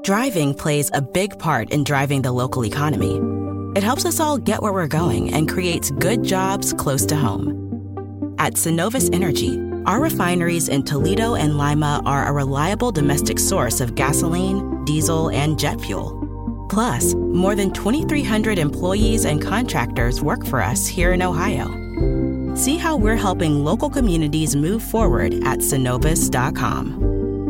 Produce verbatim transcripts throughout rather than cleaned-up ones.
Driving plays a big part in driving the local economy. It helps us all get where we're going and creates good jobs close to home. At Synovus Energy, our refineries in Toledo and Lima are a reliable domestic source of gasoline, diesel, and jet fuel. Plus, more than twenty-three hundred employees and contractors work for us here in Ohio. See how we're helping local communities move forward at Synovus dot com.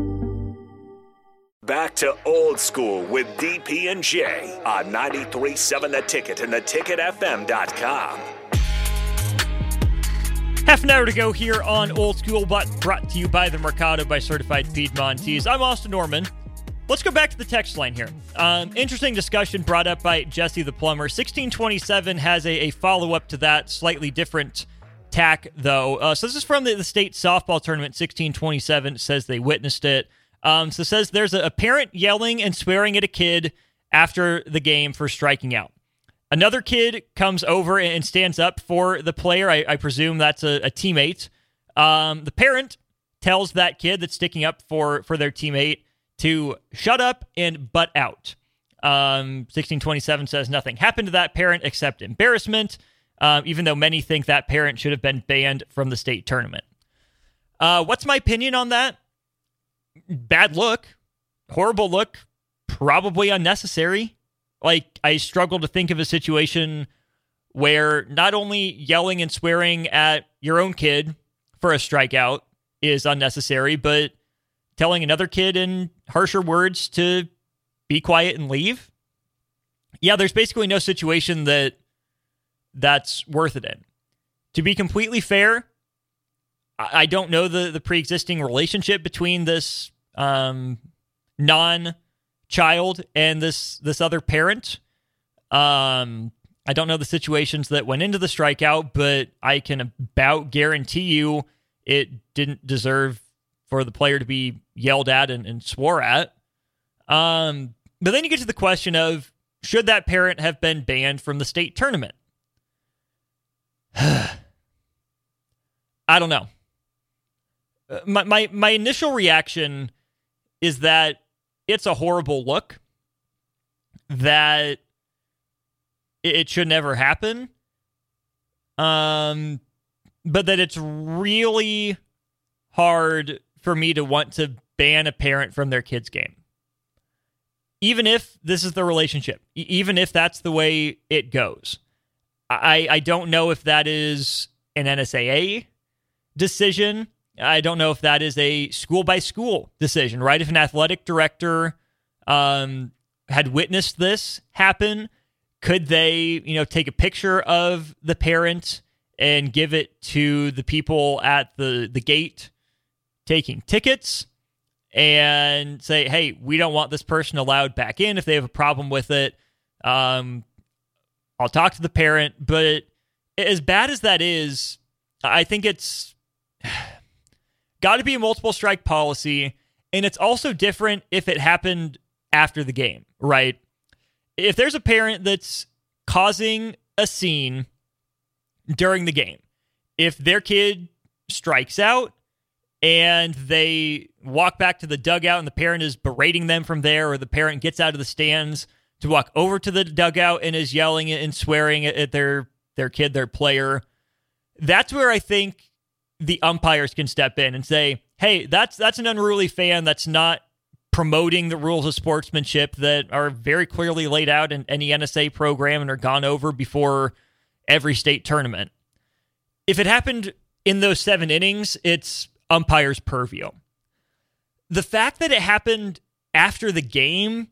Back to Old School with D P and J on ninety-three point seven The Ticket and the ticket f m dot com. Half an hour to go here on Old School, but brought to you by the Mercado by Certified Piedmontese. I'm Austin Norman. Let's go back to the text line here. Um, interesting discussion brought up by Jesse the Plumber. sixteen twenty-seven has a, a follow-up to that, slightly different tack, though. Uh, so this is from the, the state softball tournament. sixteen twenty-seven says they witnessed it. Um, so it says there's a, a parent yelling and swearing at a kid after the game for striking out. Another kid comes over and stands up for the player. I, I presume that's a, a teammate. Um, the parent tells that kid that's sticking up for, for their teammate to shut up and butt out. Um, sixteen twenty-seven says nothing happened to that parent except embarrassment, uh, even though many think that parent should have been banned from the state tournament. Uh, what's my opinion on that? Bad look, horrible look, probably unnecessary. Like, I struggle to think of a situation where not only yelling and swearing at your own kid for a strikeout is unnecessary, but telling another kid in harsher words to be quiet and leave. Yeah, there's basically no situation that that's worth it in. To be completely fair, I don't know the, the pre-existing relationship between this um, non-child and this this other parent. Um, I don't know the situations that went into the strikeout, but I can about guarantee you it didn't deserve for the player to be yelled at and, and swore at. Um, but then you get to the question of, should that parent have been banned from the state tournament? I don't know. My, my my initial reaction is that it's a horrible look, that it, it should never happen, um, but that it's really hard for me to want to ban a parent from their kid's game. Even if this is the relationship, e- even if that's the way it goes. I, I don't know if that is an N S A A decision. I don't know if that is a school-by-school decision, right? If an athletic director um, had witnessed this happen, could they, you know, take a picture of the parent and give it to the people at the, the gate taking tickets and say, hey, we don't want this person allowed back in if they have a problem with it. Um, I'll talk to the parent, but as bad as that is, I think it's got to be a multiple strike policy, and it's also different if it happened after the game, right? If there's a parent that's causing a scene during the game, if their kid strikes out and they walk back to the dugout and the parent is berating them from there, or the parent gets out of the stands to walk over to the dugout and is yelling and swearing at their, their kid, their player, that's where I think the umpires can step in and say, hey, that's that's an unruly fan that's not promoting the rules of sportsmanship that are very clearly laid out in any N S A program and are gone over before every state tournament. If it happened in those seven innings, it's umpire's purview. The fact that it happened after the game,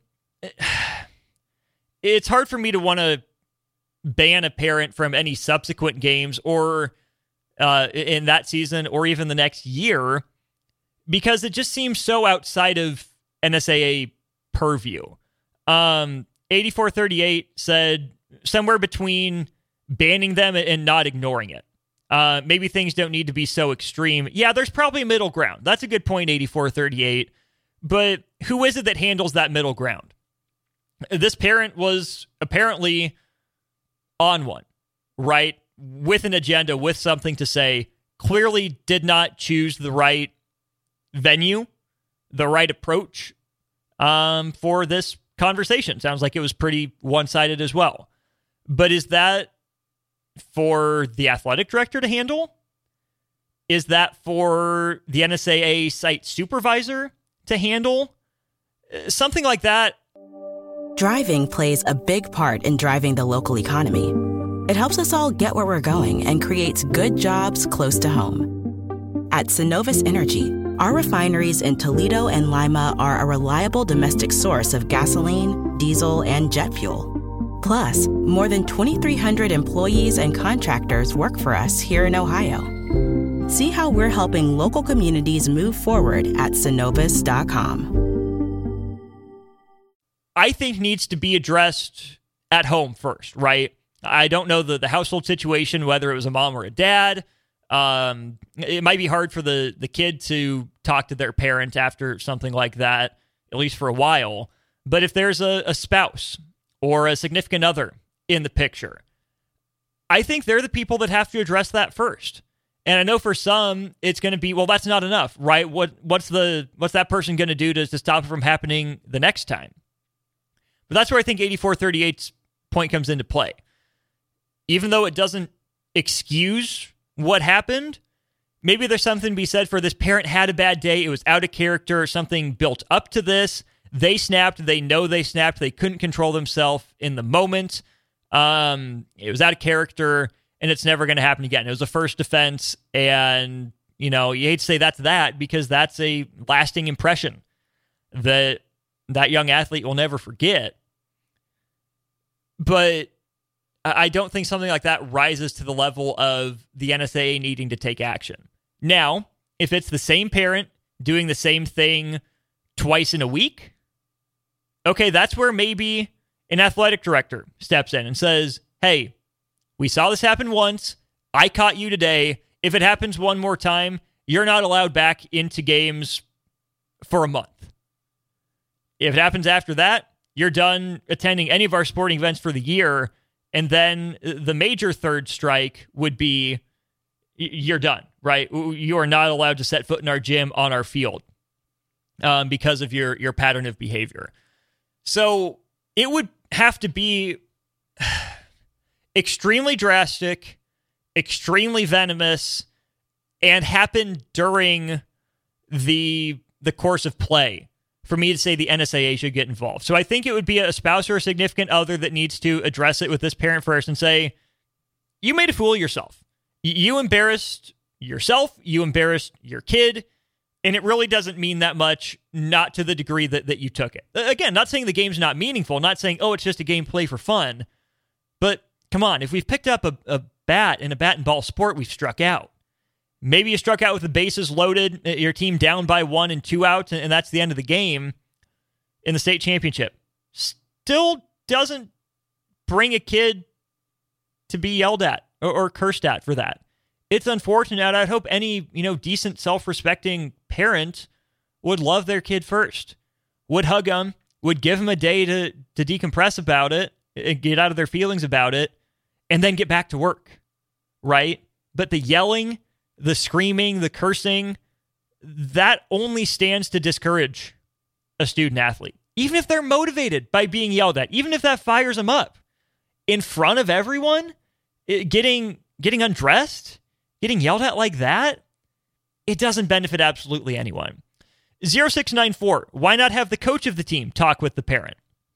it's hard for me to want to ban a parent from any subsequent games or uh, in that season or even the next year, because it just seems so outside of N S A A purview. Um, eighty-four thirty-eight said somewhere between banning them and not ignoring it. Uh, maybe things don't need to be so extreme. Yeah, there's probably a middle ground. That's a good point, eighty-four thirty-eight. But who is it that handles that middle ground? This parent was apparently on one, right? With an agenda, with something to say, clearly did not choose the right venue, the right approach. um, for this conversation. Sounds like it was pretty one-sided as well. But is that for the athletic director to handle? Is that for the N S A A site supervisor to handle? Something like that. Driving plays a big part in driving the local economy. It helps us all get where we're going and creates good jobs close to home. At Synovus Energy, our refineries in Toledo and Lima are a reliable domestic source of gasoline, diesel, and jet fuel. Plus, more than twenty-three hundred employees and contractors work for us here in Ohio. See how we're helping local communities move forward at Synovus dot com. I think needs to be addressed at home first, right? I don't know the, the household situation, whether it was a mom or a dad. Um, it might be hard for the, the kid to talk to their parent after something like that, at least for a while. But if there's a, a spouse or a significant other in the picture, I think they're the people that have to address that first. And I know for some, it's going to be, well, that's not enough, right? What what's the what's that person going to do to, to stop it from happening the next time? But that's where I think eighty-four thirty-eight's point comes into play. Even though it doesn't excuse what happened, maybe there's something to be said for this parent had a bad day, it was out of character, something built up to this, they snapped, they know they snapped, they couldn't control themselves in the moment, um, it was out of character, and it's never going to happen again. It was a first offense, and, you know, you hate to say that's that, because that's a lasting impression that that young athlete will never forget. But I don't think something like that rises to the level of the N S A A needing to take action. Now, if it's the same parent doing the same thing twice in a week, okay, that's where maybe an athletic director steps in and says, hey, we saw this happen once. I caught you today. If it happens one more time, you're not allowed back into games for a month. If it happens after that, you're done attending any of our sporting events for the year. And then the major third strike would be you're done, right? You are not allowed to set foot in our gym, on our field, um, because of your, your pattern of behavior. So it would have to be extremely drastic, extremely venomous, and happen during the the course of play for me to say the N S A A should get involved. So I think it would be a spouse or a significant other that needs to address it with this parent first and say, you made a fool of yourself. You embarrassed yourself. You embarrassed your kid. And it really doesn't mean that much, not to the degree that, that you took it. Again, not saying the game's not meaningful, not saying, oh, it's just a game play for fun. But come on, if we've picked up a, a bat in a bat and ball sport, we've struck out. Maybe you struck out with the bases loaded, your team down by one and two outs, and that's the end of the game in the state championship. Still doesn't bring a kid to be yelled at or, or cursed at for that. It's unfortunate. I'd hope any, you know, decent, self-respecting parent would love their kid first, would hug them, would give them a day to, to decompress about it, and get out of their feelings about it, and then get back to work, right? But the yelling, the screaming, the cursing, that only stands to discourage a student athlete. Even if they're motivated by being yelled at, even if that fires them up in front of everyone, it, getting getting undressed, getting yelled at like that, it doesn't benefit absolutely anyone. zero six nine four, why not have the coach of the team talk with the parent?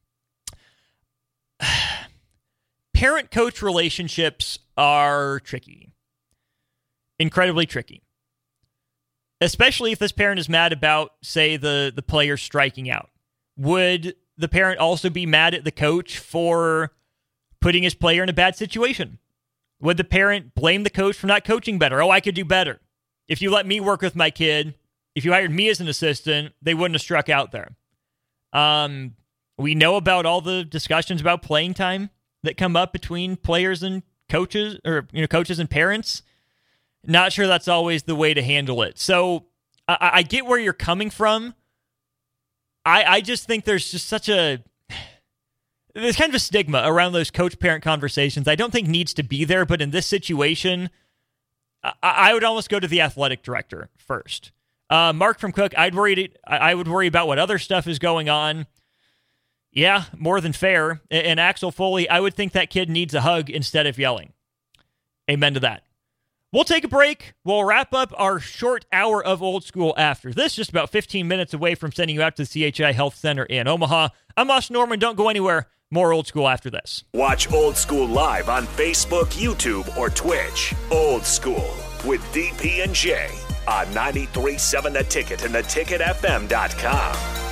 Parent-coach relationships are tricky. Incredibly tricky. Especially if this parent is mad about, say, the, the player striking out. Would the parent also be mad at the coach for putting his player in a bad situation? Would the parent blame the coach for not coaching better? Oh, I could do better. If you let me work with my kid, if you hired me as an assistant, they wouldn't have struck out there. Um, we know about all the discussions about playing time that come up between players and coaches, or you know, coaches and parents. Not sure that's always the way to handle it. So I, I get where you're coming from. I, I just think there's just such a there's kind of a stigma around those coach-parent conversations. I don't think needs to be there, but in this situation, I, I would almost go to the athletic director first. Uh, Mark from Cook, I'd worry. I would worry about what other stuff is going on. Yeah, more than fair. And Axel Foley, I would think that kid needs a hug instead of yelling. Amen to that. We'll take a break. We'll wrap up our short hour of Old School after this, just about fifteen minutes away from sending you out to the C H I Health Center in Omaha. I'm Austin Norman. Don't go anywhere. More Old School after this. Watch Old School live on Facebook, YouTube, or Twitch. Old School with D P and J on ninety-three point seven The Ticket and the ticket f m dot com.